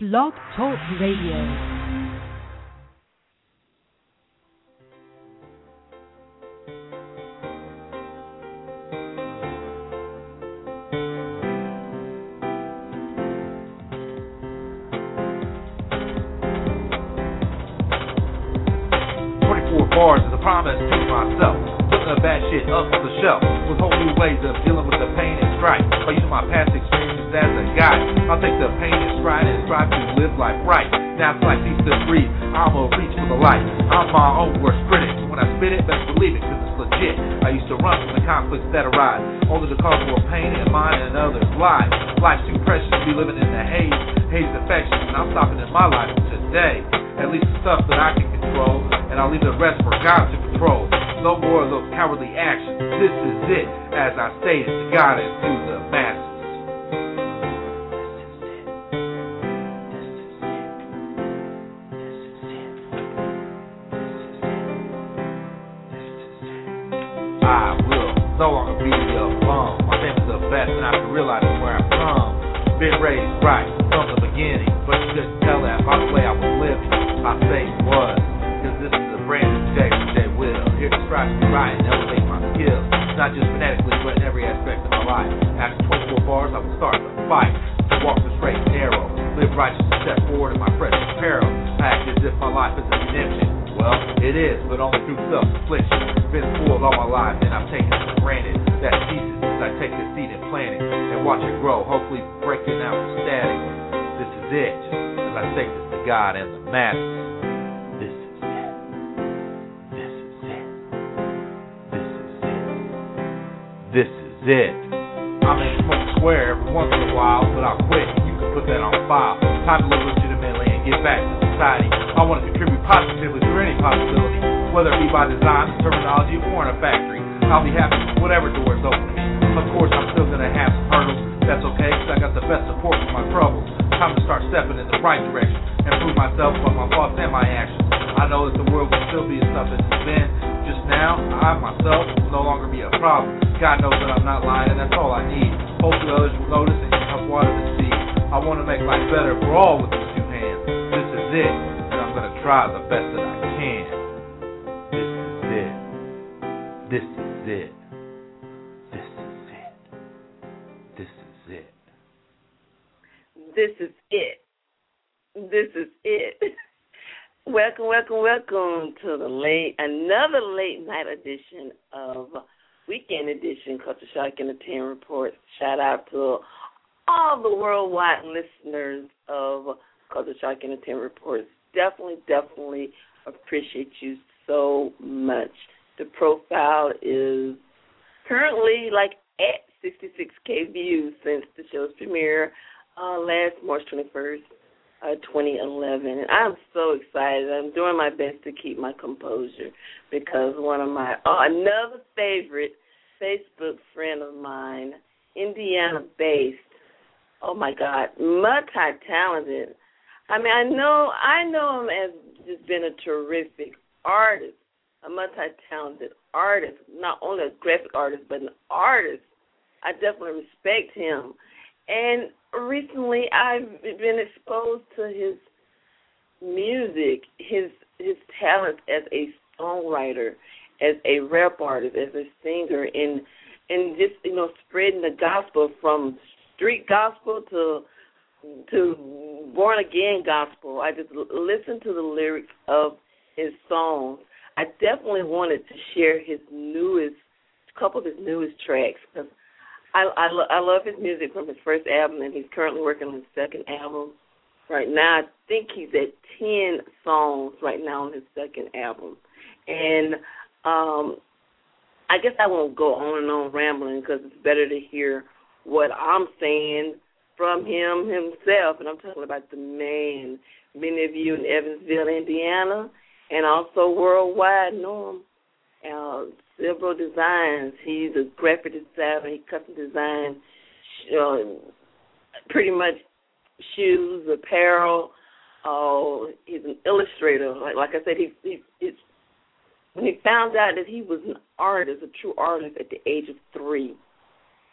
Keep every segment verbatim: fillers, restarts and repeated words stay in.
Blog Talk Radio. Bars is a promise to myself. Putting the bad shit up on the shelf with whole new ways of dealing with the pain and strife. By using my past experiences as a guide, I'll take the pain and stride and strive to live life right. Now it's like cease to breathe, I'ma reach for the light. I'm my own worst critic. When I spit it, best believe it, cause it's legit. I used to run from the conflicts that arise, only to cause more pain in mine and others' lives. Life's too precious to be living in the haze, haze affection, and I'm stopping in my life today. At least the stuff that I can control, and I'll leave the rest for God to control. No more of those cowardly actions. This is it, as I stated to God and to the masses. I will no longer be a bum. My family's the best, and I have to realize where I'm from. Been raised right from the beginning, but you couldn't tell that by the way I was living. I say was, cause this is a brand new day from J Will. Here to strive to be right and elevate my skills, not just phonetically, but in every aspect of my life. After twenty-four bars, I will start the fight. Walk the straight and narrow, live righteous and step forward in my precious peril. I act as if my life is a redemption. Well, it is, but only through self-affliction. Been fooled all my life, and I've taken it for granted. That ceases as I take the seed and plant it, and watch it grow, hopefully breaking out the static. This is it, as I say this to God and the masses. This is it. This is it. This is it. This is it. I may smoke square every once in a while, but I'll quit. You can put that on file. Time to live legitimately and get back to society. I want to contribute positively through any possibility, whether it be by design, terminology, or in a factory. I'll be happy whatever door is open. Of course, I'm still going to have some hurdles. That's okay, because I got the best support for my troubles. Time to start stepping in the right direction and prove myself by my thoughts and my actions. I know that the world will still be as tough as it's been. Just now, I myself will no longer be a problem. God knows that I'm not lying, and that's all I need. Hopefully others will notice and help water the seed. I want to make life better for all with these two hands. This is it, and I'm going to try the best that I can. This is it. This is it. This is it. This is it. This is it. This is it. Welcome, welcome, welcome to the late, another late night edition of Weekend Edition, Culture Shock and the ten Reports. Shout out to all the worldwide listeners of Culture Shock and the ten Reports. Definitely, definitely appreciate you so much. The profile is currently like at sixty-six K views since the show's premiere uh, last March twenty-first. Uh, twenty eleven, and I'm so excited. I'm doing my best to keep my composure because one of my, oh, another favorite Facebook friend of mine, Indiana-based, oh my God, multi-talented. I mean, I know, I know him as just being a terrific artist, a multi-talented artist, not only a graphic artist, but an artist. I definitely respect him. And recently, I've been exposed to his music, his his talent as a songwriter, as a rap artist, as a singer, and and just you know spreading the gospel from street gospel to to born again gospel. I just listened to the lyrics of his songs. I definitely wanted to share his newest, a couple of his newest tracks because I, I, lo- I love his music from his first album, and he's currently working on his second album. Right now, I think he's at ten songs right now on his second album. And um, I guess I won't go on and on rambling because it's better to hear what I'm saying from him himself. And I'm talking about the man. Many of you in Evansville, Indiana, and also worldwide know him. Uh, Several designs. He's a graphic designer. He custom designs uh, pretty much shoes, apparel. Uh, he's an illustrator. Like, like I said, he, he it's, when he found out that he was an artist, a true artist, at the age of three,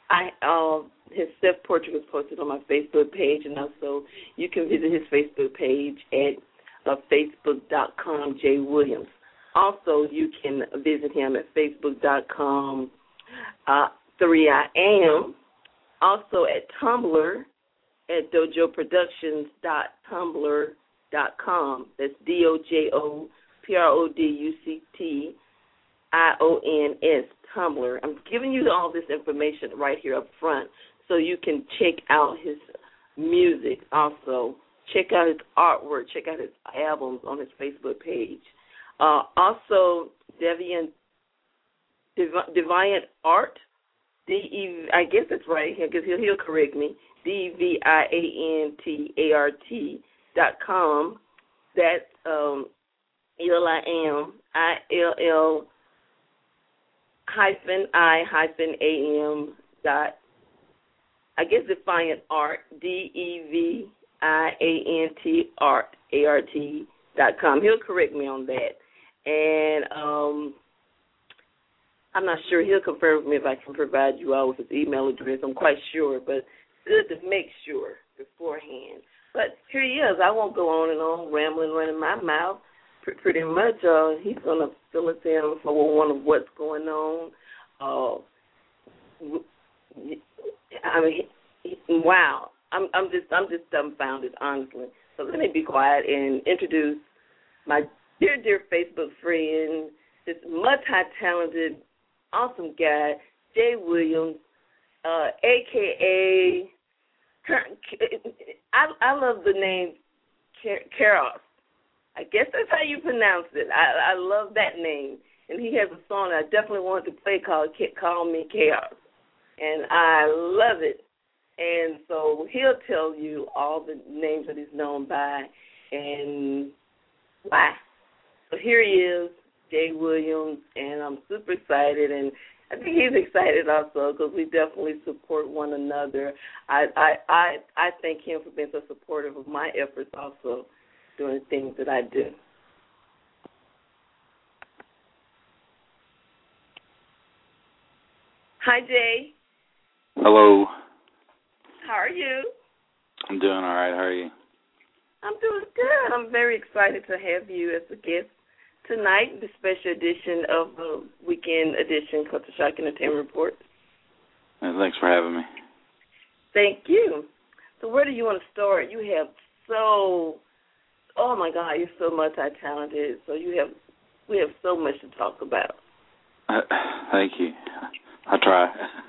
I uh, his self-portrait was posted on my Facebook page, and also you can visit his Facebook page at uh, facebook dot com Jay Williams. Also, you can visit him at facebook dot com uh, three I am. Also at Tumblr at dojo productions dot tumblr dot com. That's D O J O P R O D U C T I O N S, Tumblr. I'm giving you all this information right here up front so you can check out his music also. Check out his artwork. Check out his albums on his Facebook page. Uh, also, Deviant, Devi- Deviant Art, D E, I guess that's right, because he'll, he'll correct me, D V I A N T A R T dot com. That's um, L I am, I L L hyphen I hyphen A M dot, I guess Defiant Art, D E V I A N T Art, A R T dot com. He'll correct me on that. And um, I'm not sure. He'll confirm with me if I can provide you all with his email address. I'm quite sure, but it's good to make sure beforehand. But here he is. I won't go on and on, rambling, running my mouth. P- pretty much, uh, he's going to fill us in for one of what's going on. Uh, I mean, wow. I'm, I'm just, I'm just dumbfounded, honestly. So let me be quiet and introduce my dear, dear Facebook friend, this multi-talented, awesome guy, Jay Williams, uh, a k a. I, I love the name Chaos. I guess that's how you pronounce it. I, I love that name. And he has a song that I definitely wanted to play called Call Me Chaos. And I love it. And so he'll tell you all the names that he's known by and why. So here he is, Jay Williams, and I'm super excited. And I think he's excited also because we definitely support one another. I, I I I thank him for being so supportive of my efforts also doing the things that I do. Hi, Jay. Hello. How are you? I'm doing all right. How are you? I'm doing good. I'm very excited to have you as a guest tonight, the special edition of the weekend edition Culture Shock Entertainment Report. And thanks for having me. Thank you. So where do you want to start? You have so, oh my God, you're so multi-talented. So you have, we have so much to talk about. Uh, thank you. I try.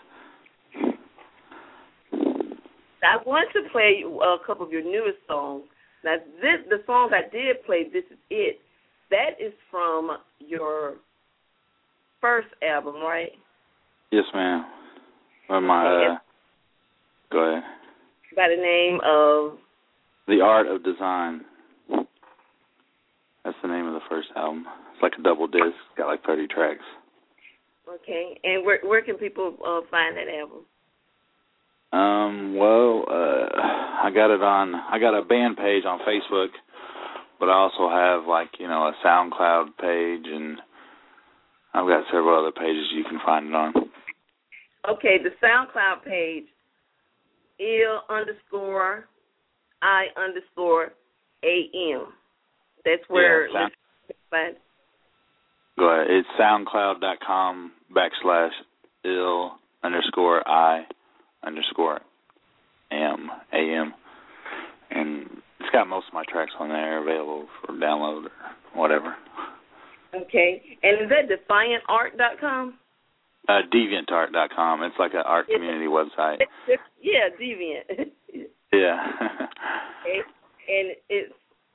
I want to play a couple of your newest songs. Now, this, the song I did play, This Is It, that is from your first album, right? Yes, ma'am. Or my, uh, go ahead. By the name of? The Art of Design. That's the name of the first album. It's like a double disc. It's got like thirty tracks. Okay. And where where can people uh, find that album? Um, well, uh, I got it on, I got a band page on Facebook, but I also have, like, you know, a SoundCloud page, and I've got several other pages you can find it on. Okay, the SoundCloud page, Ill underscore I underscore A-M. That's where... Yeah, sound- Go ahead. It's soundcloud.com backslash ill underscore I underscore am, A-M. And it's got most of my tracks on there available for download or whatever. Okay. And is that defiant art dot com? Uh, deviant art dot com. It's like an art community website. Yeah, Deviant. Yeah. Okay. And it's...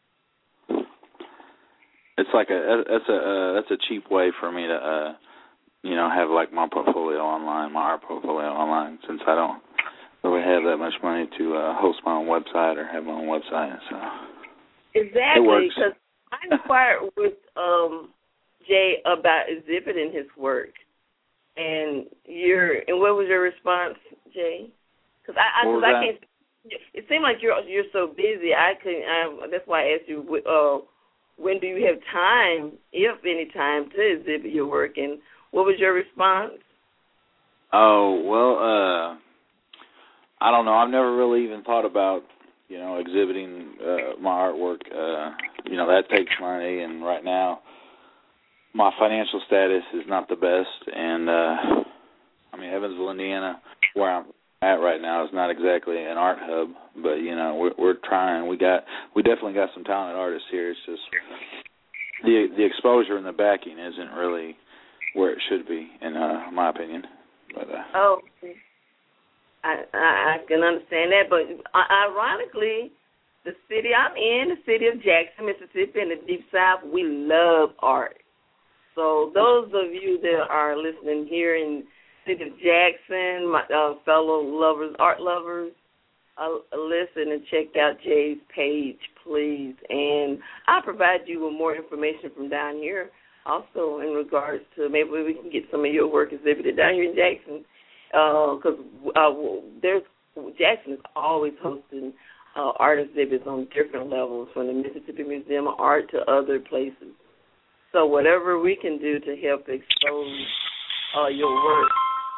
It's like a that's a uh, that's a cheap way for me to uh, you know have like my portfolio online, my art portfolio online, since I don't really have that much money to uh, host my own website or have my own website. So exactly, because I inquired with um, Jay about exhibiting his work, and your and what was your response, Jay? Because I, I, cause I can't. It seemed like you're you're so busy. I couldn't. I, that's why I asked you. Uh, when do you have time, if any time, to exhibit your work? And what was your response? Oh, well, uh, I don't know. I've never really even thought about, you know, exhibiting uh, my artwork. Uh, you know, that takes money, and right now my financial status is not the best. And, uh, I mean, Evansville, Indiana, where I'm at right now, is not exactly an art hub, but, you know, we're, we're trying. We got, we definitely got some talented artists here. It's just the the exposure and the backing isn't really where it should be, in uh, my opinion. But, uh, oh, I, I I can understand that, but ironically, the city I'm in, the city of Jackson, Mississippi, in the Deep South, we love art. So those of you that are listening here in the city of Jackson, my uh, fellow lovers, art lovers, uh, listen and check out Jay's page, please. And I'll provide you with more information from down here also in regards to maybe we can get some of your work exhibited down here in Jackson. Because uh, uh, there's Jackson is always hosting uh, art exhibits on different levels, from the Mississippi Museum of Art to other places. So whatever we can do to help expose uh, your work.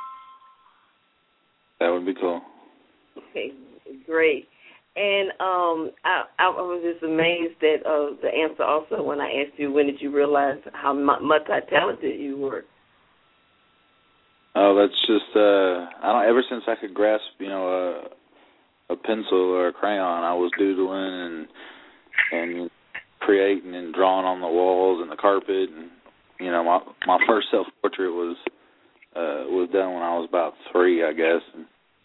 That would be cool. Okay, great. And um, I, I was just amazed at uh, the answer also when I asked you, when did you realize how multi-talented you were? Oh, that's just, uh, I don't, ever since I could grasp, you know, a, a pencil or a crayon, I was doodling and and creating and drawing on the walls and the carpet. And, you know, my my first self-portrait was uh, was done when I was about three, I guess. And,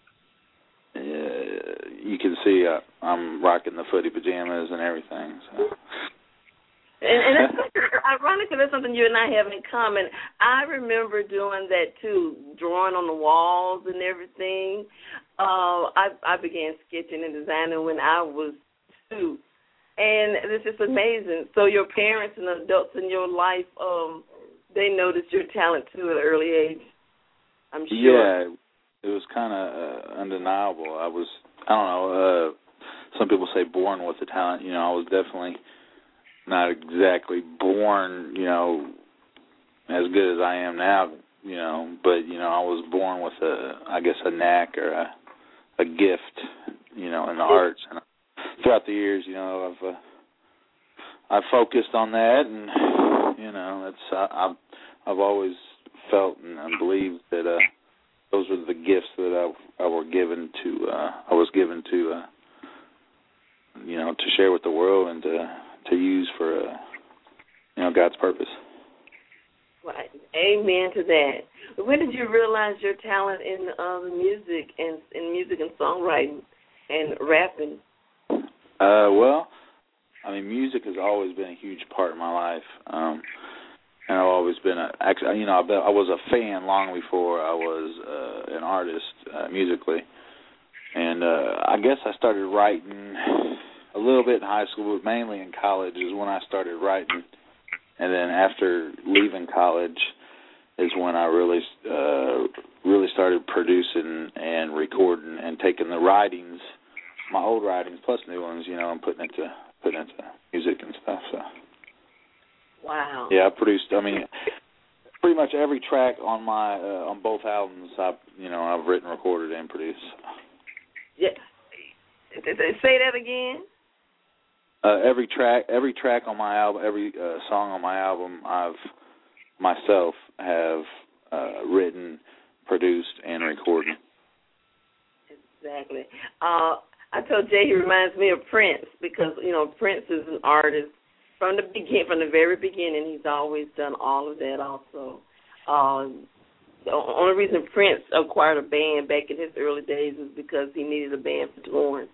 uh, you can see I, I'm rocking the footy pajamas and everything, so... And, and that's ironically, that's something you and I have in common. I remember doing that too, drawing on the walls and everything. Uh, I, I began sketching and designing when I was two, and it's just amazing. So your parents and adults in your life, um, they noticed your talent too at an early age, I'm sure. Yeah, it was kind of uh, undeniable. I was, I don't know. Uh, some people say born with the talent. You know, I was definitely not exactly born, you know, as good as I am now, you know, but, you know, I was born with a, I guess, a knack or a, a gift, you know, in the arts. And throughout the years, you know, I've, uh, I've focused on that, and, you know, that's, I, I've, I've always felt and, and believed that uh, those were the gifts that I, I were given to, uh, I was given to, uh, you know, to share with the world and to, to use for, uh, you know, God's purpose. Right. Amen to that. When did you realize your talent in uh, music and in music and songwriting and rapping? Uh, well, I mean, music has always been a huge part of my life, um, and I've always been a, actually, you know, I, I was a fan long before I was uh, an artist uh, musically, and uh, I guess I started writing a little bit in high school, but mainly in college is when I started writing. And then after leaving college is when I really uh, really started producing and recording and taking the writings, my old writings plus new ones, you know, and putting it to putting it to music and stuff. So. Wow. Yeah, I produced. I mean, pretty much every track on my uh, on both albums, I you know I've written, recorded, and produced. Yeah. Say that again. Uh, every track, every track on my album, every uh, song on my album, I've myself have uh, written, produced, and recorded. Exactly. Uh, I told Jay he reminds me of Prince because you know Prince is an artist from the begin, from the very beginning. He's always done all of that. Also, uh, the only reason Prince acquired a band back in his early days is because he needed a band for touring.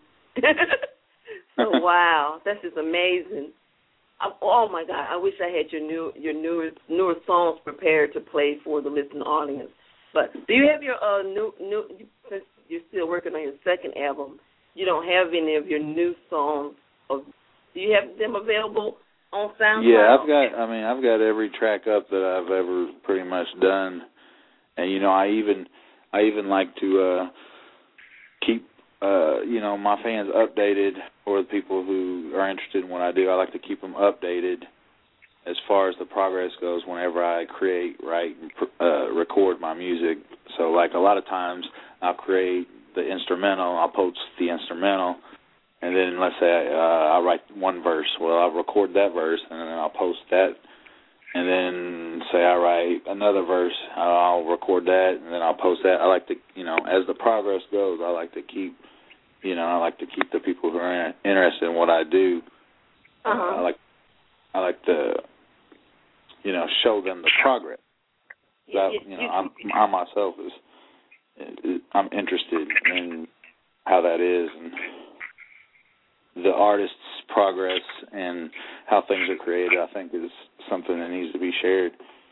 So wow, that's just amazing. I, oh my God, I wish I had your new your newer newer songs prepared to play for the listening audience. But do you have your uh, new new since you're still working on your second album? You don't have any of your new songs. Of, do you have them available on SoundCloud? Yeah, I've got. I mean, I've got every track up that I've ever pretty much done, and you know, I even I even like to uh, keep. Uh, you know, my fans updated, or the people who are interested in what I do, I like to keep them updated as far as the progress goes, whenever I create, write, uh, record my music. So, like, a lot of times I'll create the instrumental, I'll post the instrumental, and then let's say uh, I write one verse. Well, I'll record that verse, and then I'll post that. And then say I write another verse, I'll record that, and then I'll post that. I like to, you know, as the progress goes, I like to keep, you know, I like to keep the people who are interested in what I do. Uh-huh. Uh, I like, I like to, you know, show them the progress. I, you know, I'm, I myself is, I'm interested in how that is and the artist's progress and how things are created. I think is something that needs to be shared.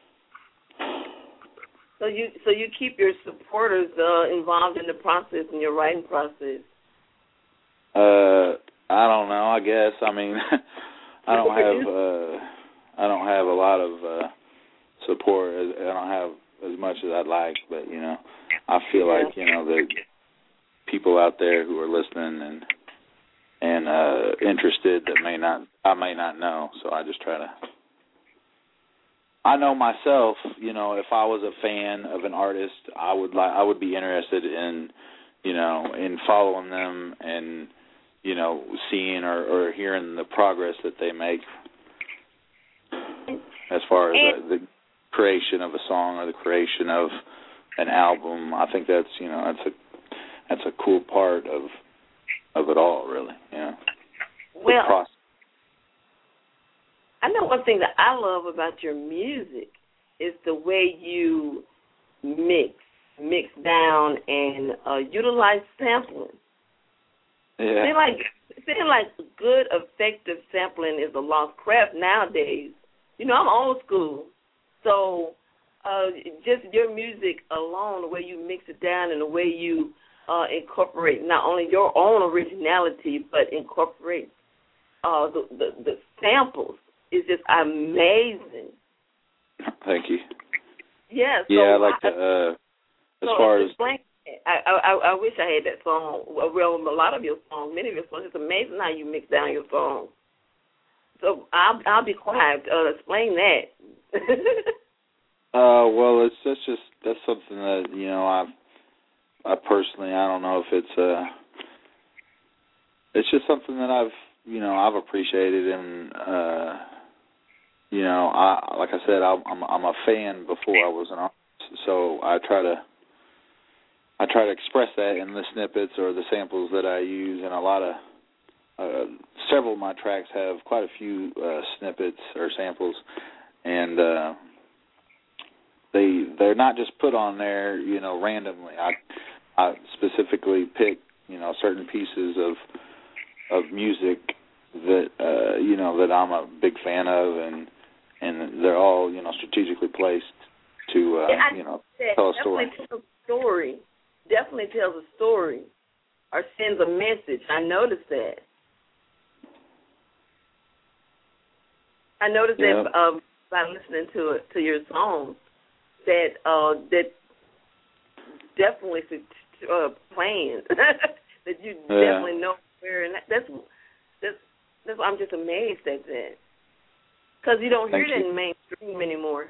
So you, so you keep your supporters uh, involved in the process, in your writing process. Uh, I don't know. I guess. I mean, I don't have. Uh, I don't have a lot of uh, support. I don't have as much as I'd like, but you know, I feel yeah. like you know the people out there who are listening and and uh, interested that may not. I may not know, so I just try to. I know myself. You know, if I was a fan of an artist, I would like. I would be interested in, you know, in following them and, you know, seeing or, or hearing the progress that they make as far as uh, the creation of a song or the creation of an album. I think that's, you know, that's a that's a cool part of of it all, really. You know, well, I know one thing that I love about your music is the way you mix, mix down, and uh, utilize sampling. Yeah. Seem like seem like good, effective sampling is a lost craft nowadays. You know, I'm old school, so uh, just your music alone, the way you mix it down and the way you uh, incorporate not only your own originality but incorporate uh, the, the the samples is just amazing. Thank you. Yeah. So yeah, I like to. Uh, as so far as explain, I, I I wish I had that song. Well, a lot of your songs, many of your songs. It's amazing how you mix down your songs. So I'll I'll be quiet. Uh, explain that. uh, well, it's that's just that's something that you know I I personally I don't know if it's uh it's just something that I've you know I've appreciated and uh you know I like I said I, I'm I'm a fan before I was an artist, so I try to. I try to express that in the snippets or the samples that I use, and a lot of, uh, several of my tracks have quite a few uh, snippets or samples, and uh, they they're not just put on there, you know, randomly. I I specifically pick, you know, certain pieces of of music that uh, you know that I'm a big fan of, and and they're all you know strategically placed to uh, yeah, you know tell a story. Tell a story. Definitely tells a story or sends a message. I noticed that. I noticed yeah. that um, by listening to it, to your songs that uh, that definitely uh, plans that you yeah. definitely know where, and that's that's that's I'm just amazed at that because you don't Thank hear you. that in mainstream anymore.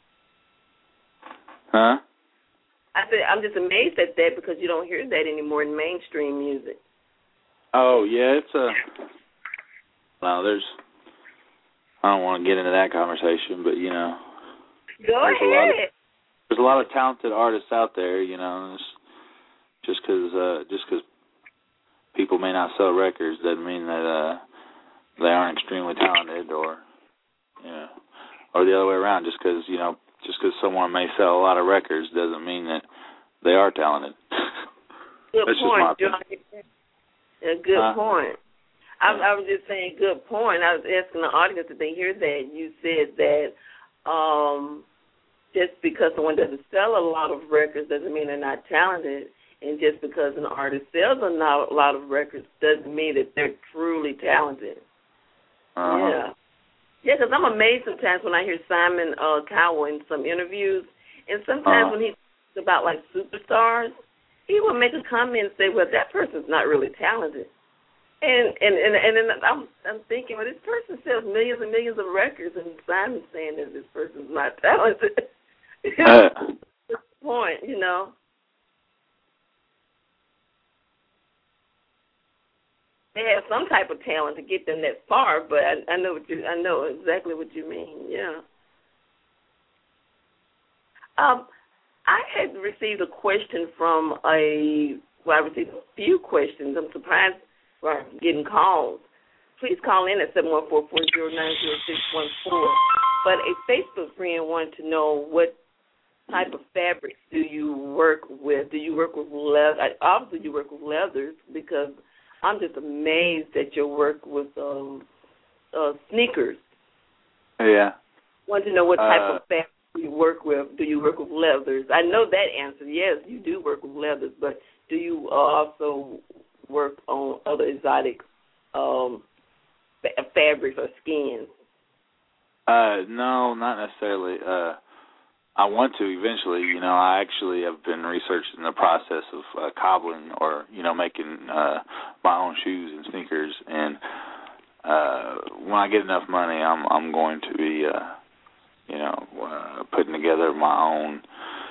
Huh? I said I'm just amazed at that because you don't hear that anymore in mainstream music. Oh yeah, it's a. No, there's. I don't want to get into that conversation, but you know. Go there's ahead. A lot of, there's a lot of talented artists out there, you know. And just because uh, just because people may not sell records doesn't mean that uh, they aren't extremely talented, or you know, or the other way around. Just because you know. Just because someone may sell a lot of records doesn't mean that they are talented. Good That's point, just my John. A good huh? point. I, I was just saying, good point. I was asking the audience if they hear that. You said that um, just because someone doesn't sell a lot of records doesn't mean they're not talented, and just because an artist sells a lot of records doesn't mean that they're truly talented. Uh-huh. Yeah. Yeah, because I'm amazed sometimes when I hear Simon uh, Cowell in some interviews, and sometimes uh-huh. when he talks about, like, superstars, he will make a comment and say, well, that person's not really talented. And and and and then I'm I'm thinking, well, this person sells millions and millions of records, and Simon's saying that this person's not talented. Uh, That's the point, you know. They have some type of talent to get them that far, but I, I know what you I know exactly what you mean. Yeah. Um, I had received a question from a well, I received a few questions. I'm surprised I'm getting calls. Please call in at seven one four, four zero nine, zero six one four. But a Facebook friend wanted to know what type of fabrics do you work with? Do you work with leather? Obviously, you work with leathers because I'm just amazed at your work with um, uh, sneakers. Yeah. I want to know what type uh, of fabric you work with. Do you work with leathers? I know that answer. Yes, you do work with leathers, but do you uh, also work on other exotic um, fa- fabrics or skins? Uh, no, not necessarily. Uh, I want to eventually. You know, I actually have been researching the process of uh, cobbling or, you know, making uh, my own shoes and sneakers. And uh, when I get enough money, I'm I'm going to be, uh, you know, uh, putting together my own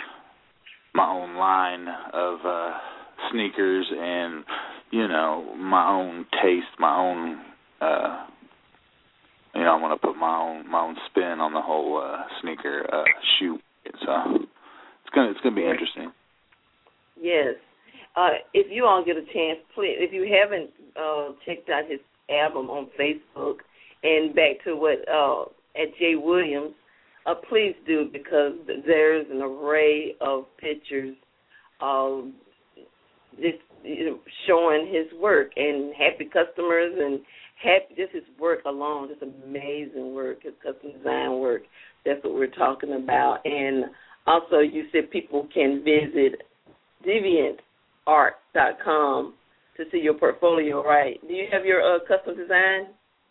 my own line of uh, sneakers and, you know, my own taste, my own. Uh, you know, I'm going to put my own my own spin on the whole uh, sneaker uh, shoe. So it's gonna it's gonna be interesting. Yes. Uh, if you all get a chance, please. If you haven't uh, checked out his album on Facebook, and back to what uh, at Jay Williams, uh, please do, because there's an array of pictures of just, you know, showing his work and happy customers and happy just his work alone, just amazing work, his custom design work. That's what we're talking about. And also you said people can visit deviant art dot com to see your portfolio, right? Do you have your uh, custom design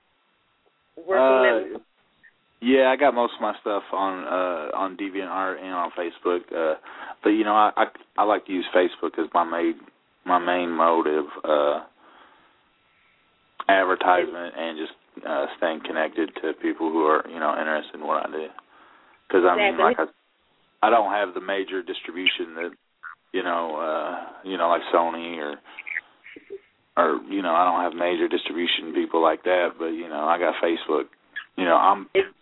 work on uh, Yeah, I got most of my stuff on uh, on DeviantArt and on Facebook. Uh, but, you know, I, I I like to use Facebook as my main, my main mode of uh, advertisement and just uh, staying connected to people who are, you know, interested in what I do. Because I mean, like I, I don't have the major distribution that, you know, uh, you know, like Sony or, or you know, I don't have major distribution people like that. But you know, I got Facebook. You know, I'm,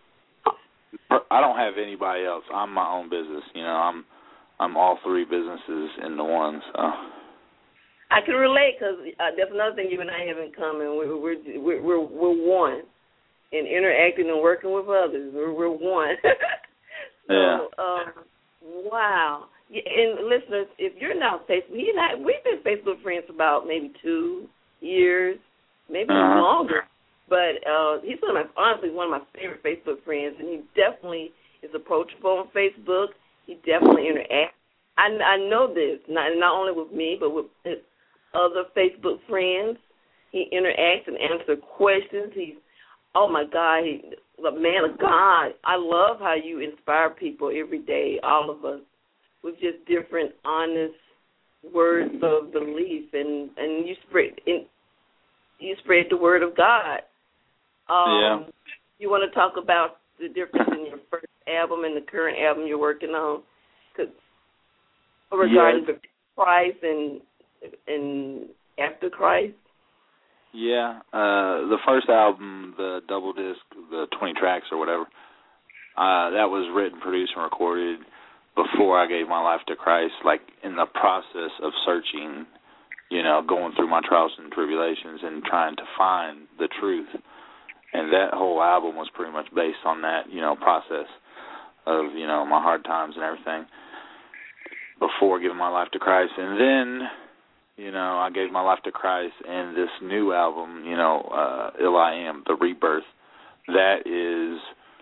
I don't have anybody else. I'm my own business. You know, I'm, I'm all three businesses in the one. So. I can relate because uh, that's another thing you and I have in common. We're we're we're we're, we're one in interacting and working with others. We're we're one. so, yeah. Um, wow. Yeah, and listeners, if you're not Facebook, he and I, we've been Facebook friends for about maybe two years, maybe uh-huh. longer. But uh, he's one of my, honestly one of my favorite Facebook friends, and he definitely is approachable on Facebook. He definitely interacts. I, I know this, not not only with me, but with his other Facebook friends. He interacts and answers questions. He's, oh, my God, he's a man of God. I love how you inspire people every day, all of us, with just different, honest words of belief, and, and you spread in, you spread the word of God. Um, yeah. You want to talk about the difference in your first album and the current album you're working on? Cause regarding yeah. the Christ and and after Christ? Yeah, uh, the first album, the double disc, the twenty tracks or whatever, uh, that was written, produced, and recorded before I gave my life to Christ, like in the process of searching, you know, going through my trials and tribulations and trying to find the truth. And that whole album was pretty much based on that, you know, process of, you know, my hard times and everything before giving my life to Christ. And then, you know, I gave my life to Christ, and this new album, you know, uh, Ill I Am, The Rebirth, that is,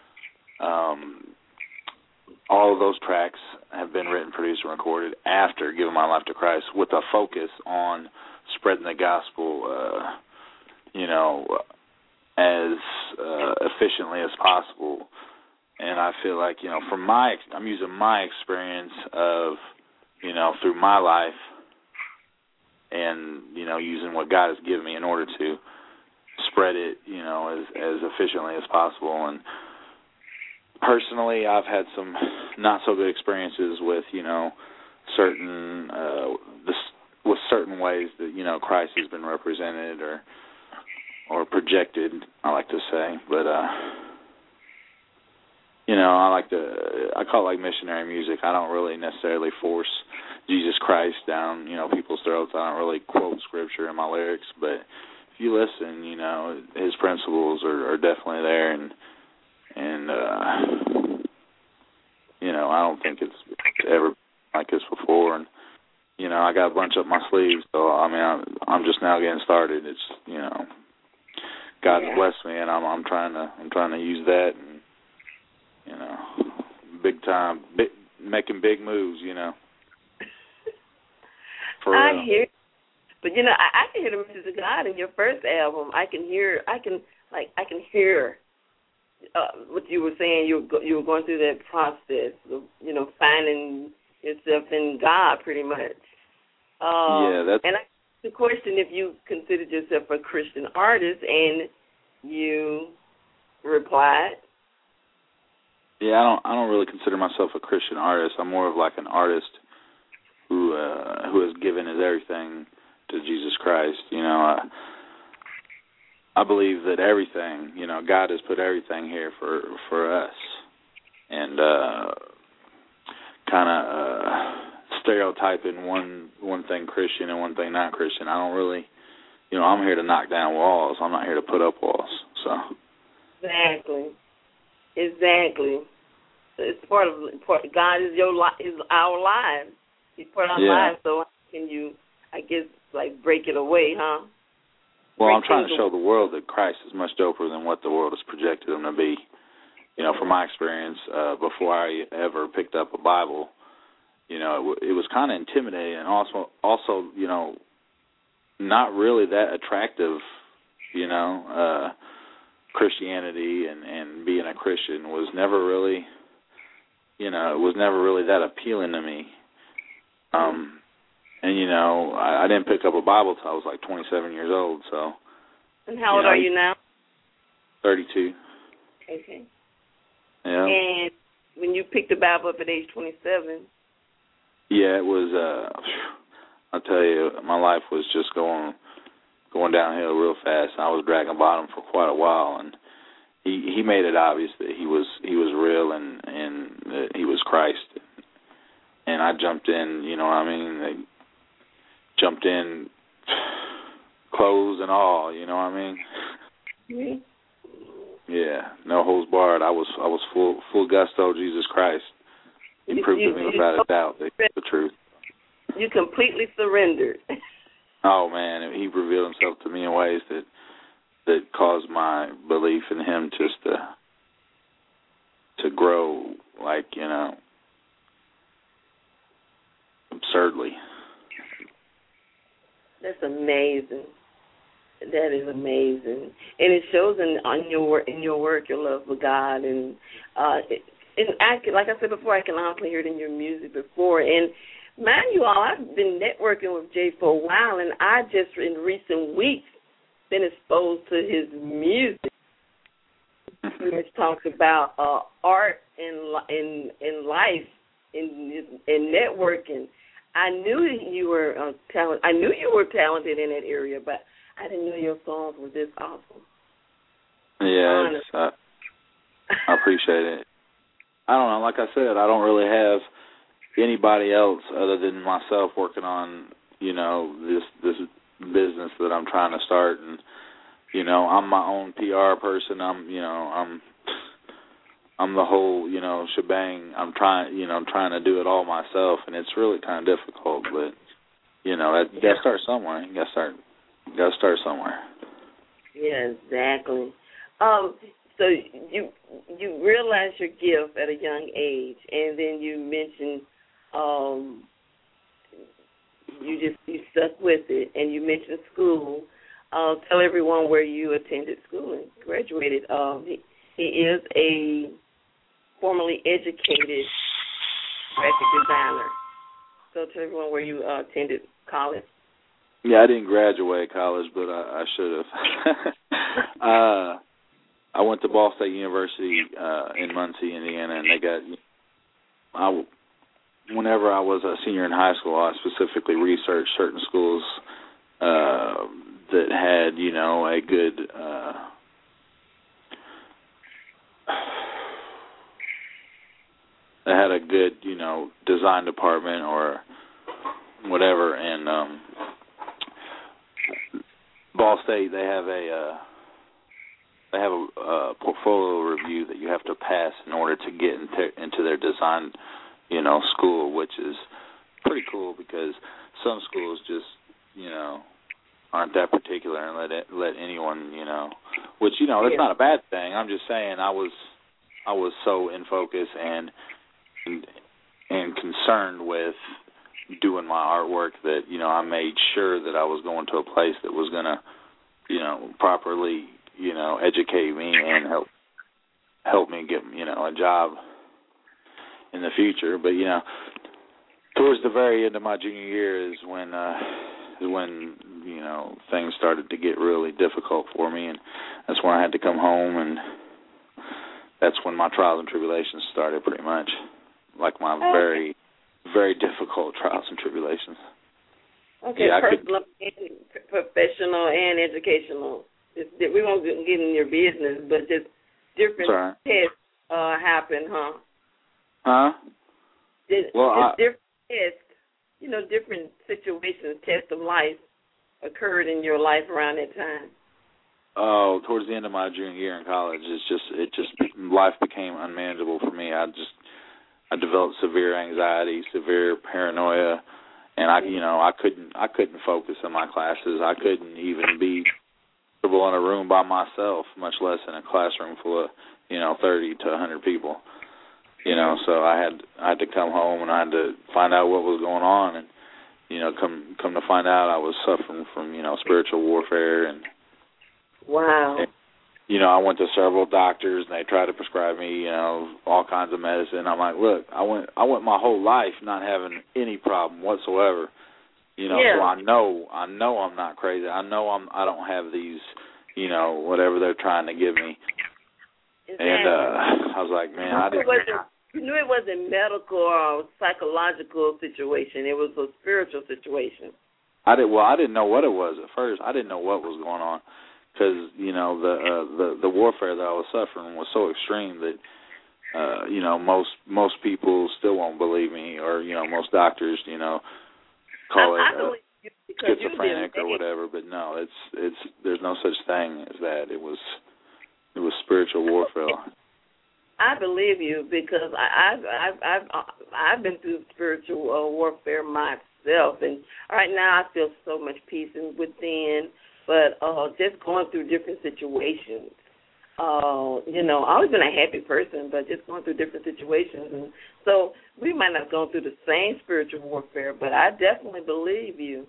um, all of those tracks have been written, produced, and recorded after giving my life to Christ with a focus on spreading the gospel, uh, you know, as uh, efficiently as possible. And I feel like, you know, from my, I'm using my experience of, you know, through my life and, you know, using what God has given me in order to spread it, you know, as, as efficiently as possible. And personally, I've had some not so good experiences with, you know, certain, uh, this, with certain ways that, you know, Christ has been represented or, or projected, I like to say. But, uh, you know, I like to, I call it like missionary music. I don't really necessarily force Jesus Christ down, you know, people's throats. I don't really quote scripture in my lyrics, but if you listen, you know, his principles are, are definitely there, and, and uh, you know, I don't think it's ever been like this before, and, you know, I got a bunch up my sleeve, so, I mean, I'm, I'm just now getting started. It's, you know, God's yeah. blessed me, and I'm, I'm trying to, I'm trying to use that, and, you know, big time, big, making big moves, you know. For I real. hear, but you know, I, I can hear the message of God in your first album. I can hear, I can like, I can hear uh, what you were saying. You were go, you were going through that process of, you know, finding yourself in God, pretty much. Uh, yeah, that's. And I the question if you considered yourself a Christian artist, and you replied. Yeah, I don't. I don't really consider myself a Christian artist. I'm more of like an artist who uh, who has given his everything to Jesus Christ. You know, uh, I believe that everything, you know, God has put everything here for for us, and uh, kind of uh, stereotyping one one thing Christian and one thing not Christian. I don't really, you know, I'm here to knock down walls. I'm not here to put up walls. So Exactly. Exactly. It's part of part. God is your li- is our lives. He's part of our yeah. lives. So how can you, I guess, like break it away, huh? Well, break I'm trying to things show the world that Christ is much doper than what the world has projected him to be. You know, from my experience, uh, before I ever picked up a Bible, you know, it, w- it was kind of intimidating, and also, also, you know, not really that attractive. You know, uh, Christianity and, and being a Christian was never really, you know, it was never really that appealing to me. Um, and, you know, I, I didn't pick up a Bible till I was like twenty-seven years old, so. And how old you know, are you now? thirty-two. Okay. Yeah. And when you picked the Bible up at age twenty-seven. Yeah, it was, uh, I'll tell you, my life was just going going downhill real fast. I was dragging bottom for quite a while, and he he made it obvious that he was he was real and, and that he was Christ. And I jumped in, you know what I mean? They jumped in, clothes and all, you know what I mean? Mm-hmm. Yeah, no holds barred. I was I was full full gusto Jesus Christ. He You- proved you- to me you- without a doubt that it's the truth. You completely surrendered. Oh man, he revealed himself to me in ways that that caused my belief in him just to to grow, like, you know, absurdly. That's amazing. That is amazing, and it shows in on your work, in your work, your love for God, and uh, it, and I can, like I said before, I can honestly hear it in your music before. And mind you all, I've been networking with Jay for a while, and I just in recent weeks been exposed to his music, which talks about uh, art and in in life, in in networking. I knew you were uh, talent. I knew you were talented in that area, but I didn't know your songs were this awesome. Yeah, it's, uh, I appreciate it. I don't know. Like I said, I don't really have anybody else other than myself working on, you know, this this business that I'm trying to start. And, you know, I'm my own P R person. I'm, you know, I'm I'm the whole, you know, shebang. I'm trying, you know, I'm trying to do it all myself, and it's really kind of difficult. But, you know, you got to start somewhere. You got to start. You got to start somewhere. Yeah, exactly. Um, so you you realized your gift at a young age, and then you mentioned um, you just you stuck with it, and you mentioned school. Uh, tell everyone where you attended school and graduated. Um, he, he is a formerly educated graphic designer. So tell everyone where you uh, attended college. Yeah, I didn't graduate college, but I, I should have. uh, I went to Ball State University uh, in Muncie, Indiana, and they got. I, whenever I was a senior in high school, I specifically researched certain schools uh, that had, you know, a good. Uh, that had a good, you know, design department or whatever, and um, Ball State, they have a uh, they have a, a portfolio review that you have to pass in order to get into, into their design, you know, school, which is pretty cool because some schools just, you know, aren't that particular and let it, let anyone, you know, which, you know, that's not a bad thing. I'm just saying I was I was so in focus and and, and concerned with doing my artwork that, you know, I made sure that I was going to a place that was going to, you know, properly, you know, educate me and help help me get, you know, a job in the future. But, you know, towards the very end of my junior year is when, uh, is when, you know, things started to get really difficult for me, and that's when I had to come home, and that's when my trials and tribulations started pretty much, like my okay. very, very difficult trials and tribulations. Okay, yeah, personal, and professional, and educational. It's, we won't get in your business, but just different Sorry. tests uh, happen, huh? Huh? Just, well, just I, different tests, you know, different situations, tests of life occurred in your life around that time. Oh, towards the end of my junior year in college, it's just it just life became unmanageable for me. I just I developed severe anxiety, severe paranoia, and I you know I couldn't I couldn't focus in my classes. I couldn't even be comfortable in a room by myself, much less in a classroom full of you know thirty to a hundred people. You know, so I had I had to come home and I had to find out what was going on, and you know come come to find out I was suffering from you know spiritual warfare and. Wow. And, you know, I went to several doctors and they tried to prescribe me, you know, all kinds of medicine. I'm like, look, I went I went my whole life not having any problem whatsoever. You know, yeah. so I know I know I'm not crazy. I know I'm I don't have these, you know, whatever they're trying to give me. Exactly. And uh I was like, man, I didn't You knew it wasn't medical or psychological situation. It was a spiritual situation. I did well, I didn't know what it was at first. I didn't know what was going on. Because you know the uh, the the warfare that I was suffering was so extreme that uh, you know most most people still won't believe me, or you know most doctors you know call I, it I uh, schizophrenic or whatever. But no, it's it's there's no such thing as that. It was it was spiritual warfare. I believe you because I, I've I've I've I've been through spiritual uh, warfare myself, and right now I feel so much peace within. But uh, just going through different situations, uh, you know, I've always been a happy person, but just going through different situations. And so we might not have gone through the same spiritual warfare, but I definitely believe you.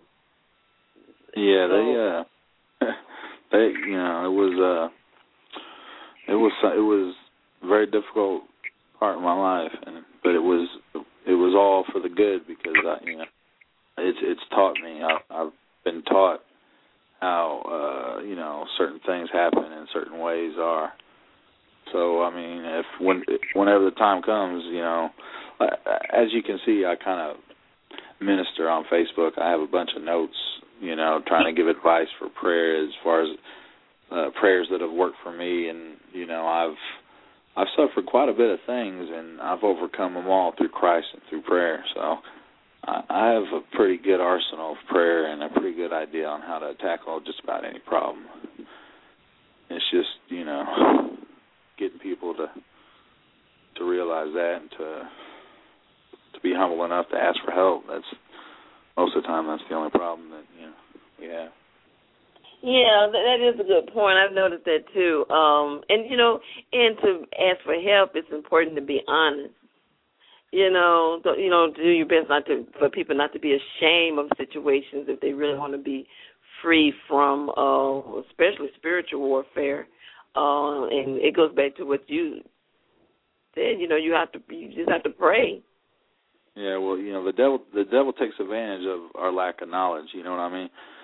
Yeah, so, they, uh, they, you know, it was, uh, it was, it was a very difficult part of my life, and but it was, it was all for the good because I, you know, it's it's taught me. I, I've been taught. How uh, you know certain things happen in certain ways are. So I mean, if when whenever the time comes, you know, as you can see, I kind of minister on Facebook. I have a bunch of notes, you know, trying to give advice for prayer as far as uh, prayers that have worked for me, and you know, I've I've suffered quite a bit of things, and I've overcome them all through Christ and through prayer. So. I have a pretty good arsenal of prayer and a pretty good idea on how to tackle just about any problem. It's just, you know, getting people to to realize that and to to be humble enough to ask for help. That's most of the time that's the only problem that, you know, we have. Yeah, that is a good point. I've noticed that too. Um, and you know, and to ask for help, it's important to be honest. You know, you know, do your best not to for people not to be ashamed of situations if they really want to be free from, uh, especially spiritual warfare. Uh, and it goes back to what you said. You know, you have to, you just have to pray. Yeah, well, you know, the devil, the devil takes advantage of our lack of knowledge. You know what I mean?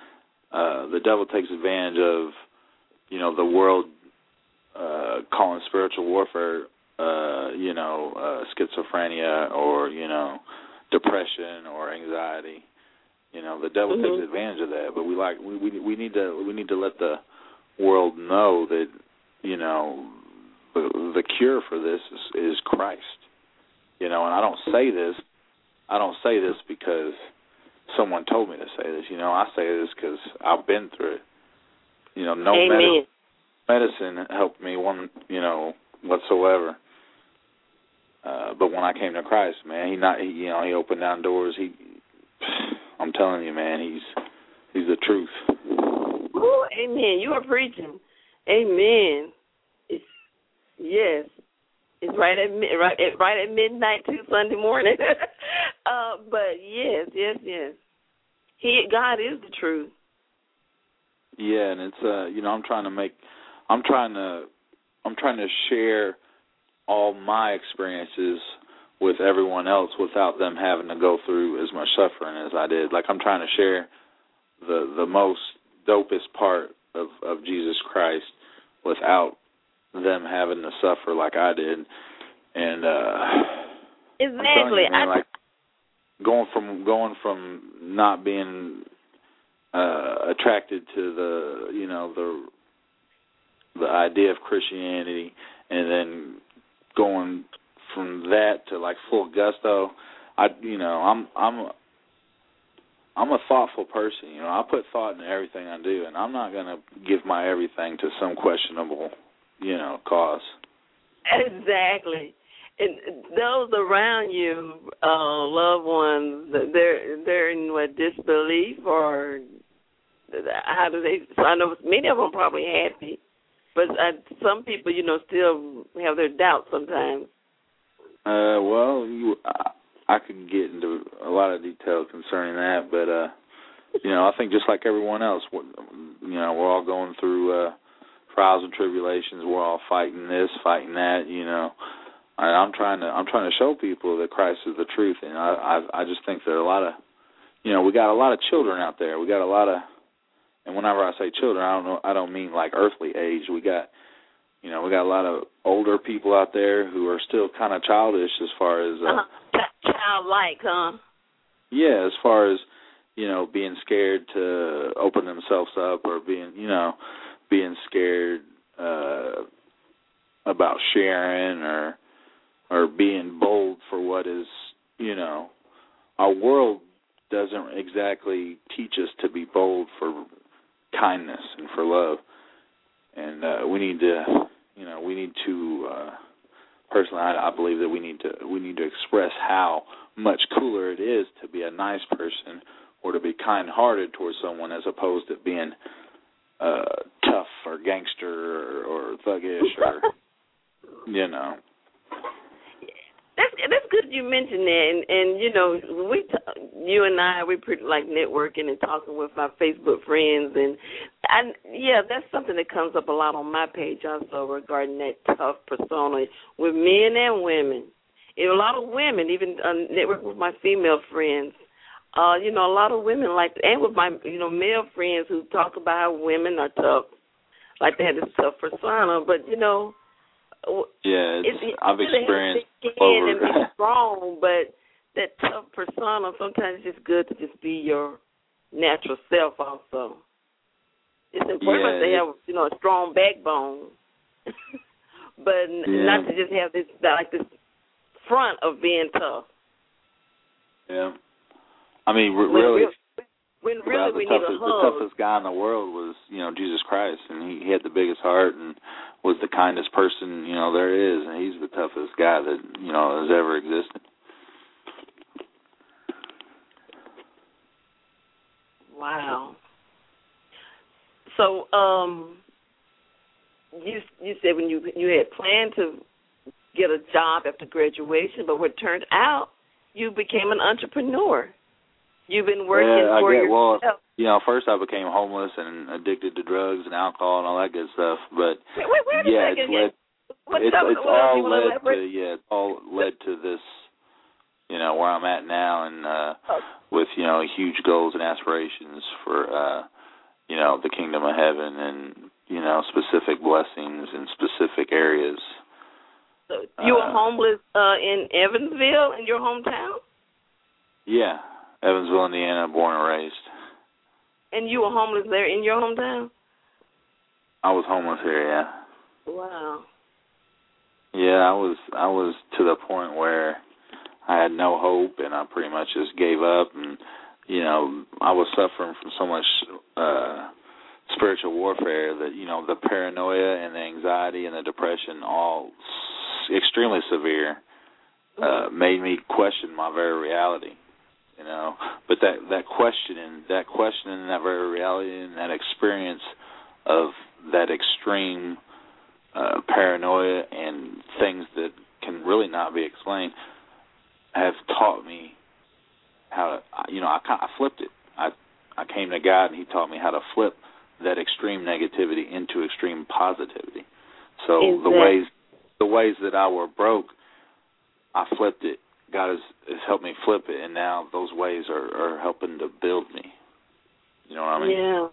uh, the devil takes advantage of, you know, the world uh, calling spiritual warfare, uh, you know, uh, schizophrenia or, you know, depression or anxiety. You know, the devil mm-hmm. takes advantage of that, but we like we, we we need to we need to let the world know that, you know, the, the cure for this is, is Christ. You know, and I don't say this, I don't say this because someone told me to say this. You know, I say this because I've been through it. You know, no medicine, medicine helped me one, you know, whatsoever. Uh, but when I came to Christ, man, he not, he, you know, he opened down doors. He, I'm telling you, man, he's he's the truth. Ooh, amen. You are preaching. Amen. It's, yes, it's right at right at right at midnight too, Sunday morning. uh, but yes, yes, yes. He, God is the truth. Yeah, and it's uh, you know, I'm trying to make, I'm trying to, I'm trying to share all my experiences with everyone else without them having to go through as much suffering as I did. Like, I'm trying to share the the most dopest part of, of Jesus Christ without them having to suffer like I did. And uh exactly, you, man, like going from going from not being uh, attracted to the you know the the idea of Christianity, and then going from that to like full gusto. I you know I'm I'm a, I'm a thoughtful person. You know, I put thought into everything I do, and I'm not gonna give my everything to some questionable you know cause. Exactly. And those around you, uh, loved ones, they're they're in what, disbelief, or how do they? So I know many of them probably happy, but uh, some people, you know, still have their doubts sometimes. Uh, well, you, I, I could get into a lot of detail concerning that, but uh, you know, I think just like everyone else, you know, we're all going through uh, trials and tribulations. We're all fighting this, fighting that, you know. I'm trying to I'm trying to show people that Christ is the truth, and I I, I just think there are a lot of, you know, we got a lot of children out there. We got a lot of, and whenever I say children, I don't know I don't mean like earthly age. We got, you know, we got a lot of older people out there who are still kind of childish as far as uh, uh-huh. childlike, huh? Yeah, as far as, you know, being scared to open themselves up, or being, you know, being scared uh, about sharing, or or being bold for what is, you know, our world doesn't exactly teach us to be bold for kindness and for love. And uh, we need to, you know, we need to, uh, personally, I, I believe that we need to, we need to express how much cooler it is to be a nice person or to be kind-hearted towards someone, as opposed to being uh, tough or gangster or, or thuggish or, you know. That's that's good you mentioned that, and, and you know, we t- you and I, we pretty like networking and talking with our Facebook friends, and and yeah, that's something that comes up a lot on my page also regarding that tough persona with men and women. And a lot of women, even uh, network with my female friends, uh, you know, a lot of women like, and with my you know male friends who talk about how women are tough, like they have this tough persona, but you know. Yeah, it's, it's, I've experienced over. And be strong, but that tough persona, sometimes it's just good to just be your natural self also. It's important yeah, to have, you know, a strong backbone, but yeah. not to just have this, like this front of being tough. Yeah. I mean, really, when really the we toughest, need a hug. The toughest guy in the world was, you know, Jesus Christ, and he, he had the biggest heart and was the kindest person, you know, there is, and he's the toughest guy that, you know, has ever existed. Wow. So, um, you you said when you you had planned to get a job after graduation, but what turned out, you became an entrepreneur. You've been working yeah, for I get, yourself. Well, you know, first I became homeless and addicted to drugs and alcohol and all that good stuff. But wait, wait, wait yeah, a second. it's led. What's It's, up? it's What all you led elaborate? to yeah, it's all led to this. You know, where I'm at now, and uh, oh. with you know huge goals and aspirations for uh, you know, the kingdom of heaven and, you know, specific blessings in specific areas. So you were uh, homeless uh, in Evansville, in your hometown? Yeah, Evansville, Indiana, born and raised. And you were homeless there in your hometown? I was homeless here, yeah. Wow. Yeah, I was I was to the point where I had no hope, and I pretty much just gave up. And you know, I was suffering from so much uh, spiritual warfare that you know the paranoia and the anxiety and the depression, all s- extremely severe, uh, made me question my very reality. You know, but that that questioning, that questioning, that very reality, and that experience of that extreme uh, paranoia and things that can really not be explained have taught me how to, you know, I, I flipped it. I I came to God, and He taught me how to flip that extreme negativity into extreme positivity. So Is the that, ways the ways that I were broke, I flipped it. God has, has helped me flip it, and now those ways are, are helping to build me. You know what I mean? Yeah.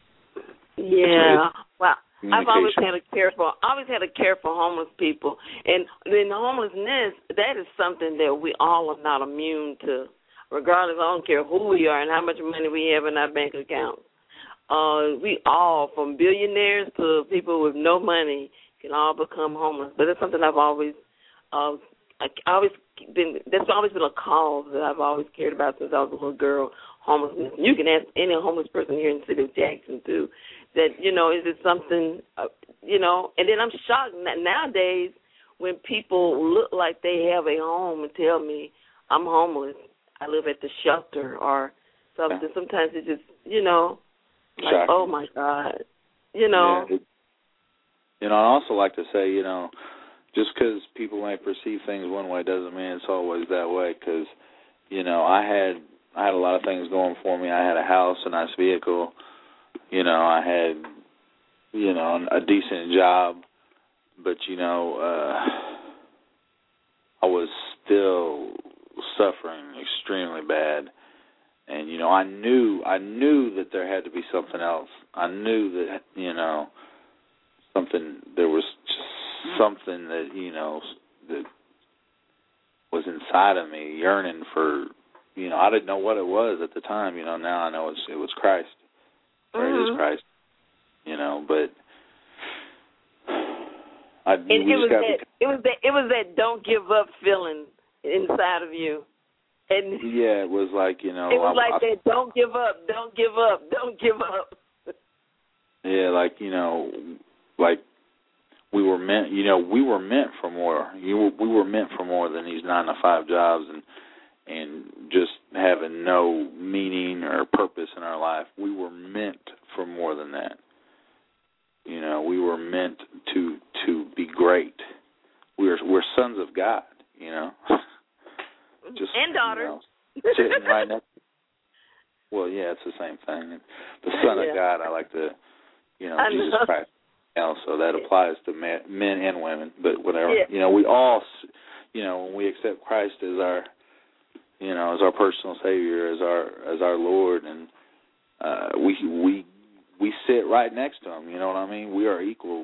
Yeah. Wow. I've always Communication. had a care for always had a care for homeless people, and then homelessness, that is something that we all are not immune to, regardless. I don't care who we are and how much money we have in our bank account. Uh, we all, from billionaires to people with no money, can all become homeless. But it's something I've always, uh, I always been. That's always been a cause that I've always cared about since I was a little girl. Homelessness. You can ask any homeless person here in the city of Jackson too. That, you know, is it something, uh, you know, and then I'm shocked nowadays when people look like they have a home and tell me I'm homeless, I live at the shelter or something. Yeah. Sometimes it just, you know, like, Shocking. oh, my God, you know. Yeah, it, you know, I also like to say, you know, just because people may perceive things one way doesn't mean it's always that way, because, you know, I had I had a lot of things going for me. I had a house, a nice vehicle. You know, I had, you know, a decent job, but, you know, uh, I was still suffering extremely bad. And, you know, I knew, I knew that there had to be something else. I knew that, you know, something, there was just something that, you know, that was inside of me yearning for, you know, I didn't know what it was at the time. You know, now I know it's, it was Christ. Or mm-hmm. it is Christ, you know, but I and it was that be, it was that it was that don't give up feeling inside of you. And yeah, it was like, you know, it was I, like I, that don't give up, don't give up, don't give up. Yeah, like, you know, like we were meant, you know, we were meant for more. You were, we were meant for more than these nine to five jobs and and just having no meaning or purpose in our life. We were meant for more than that. You know, we were meant to to be great. We're we're sons of God, you know. Just, and daughters. You know, sitting right next. Well, yeah, it's the same thing. The Son yeah. of God, I like to, you know, I Jesus know. Christ. You know, so that applies to men, men and women, but whatever. Yeah. You know, we all, you know, when we accept Christ as our, you know, as our personal Savior, as our as our Lord, and uh, we we we sit right next to Him. You know what I mean? We are equal.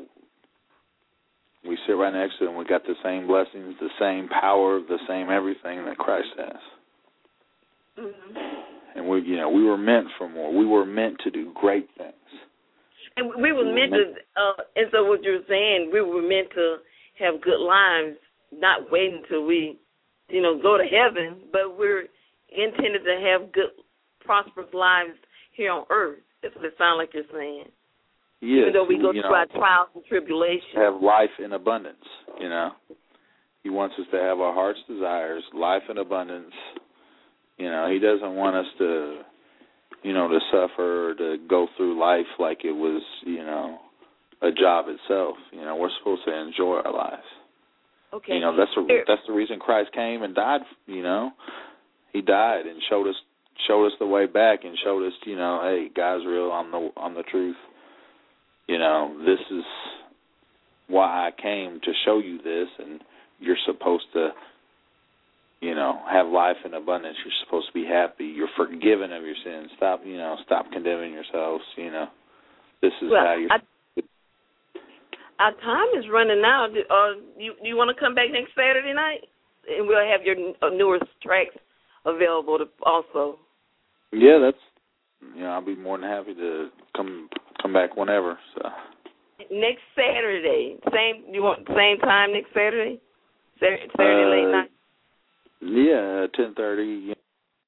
We sit right next to Him. We got the same blessings, the same power, the same everything that Christ has. Mm-hmm. And we, you know, we were meant for more. We were meant to do great things. And we were meant to. Uh, and so, what you're saying, we were meant to have good lives, not wait until we, you know, go to heaven, but we're intended to have good, prosperous lives here on earth. That's what it sounds like you're saying. Yes, even though we go you through know, our trials and tribulations. Have life in abundance, you know. He wants us to have our heart's desires, life in abundance. You know, He doesn't want us to, you know, to suffer or to go through life like it was, you know, a job itself. You know, we're supposed to enjoy our lives. Okay. You know, that's the that's the reason Christ came and died. You know, He died and showed us showed us the way back and showed us, you know, hey, God's real. I'm the I'm the truth. You know, this is why I came, to show you this, and you're supposed to, you know, have life in abundance. You're supposed to be happy. You're forgiven of your sins. Stop, you know, stop condemning yourselves, you know. this is well, how you. I, our time is running out. Do, uh, you do you want to come back next Saturday night, and we'll have your uh, newer tracks available to also. Yeah, that's. You know, I'll be more than happy to come come back whenever. So. Next Saturday, same. You want same time next Saturday? Saturday, Saturday uh, late night. Yeah, ten thirty.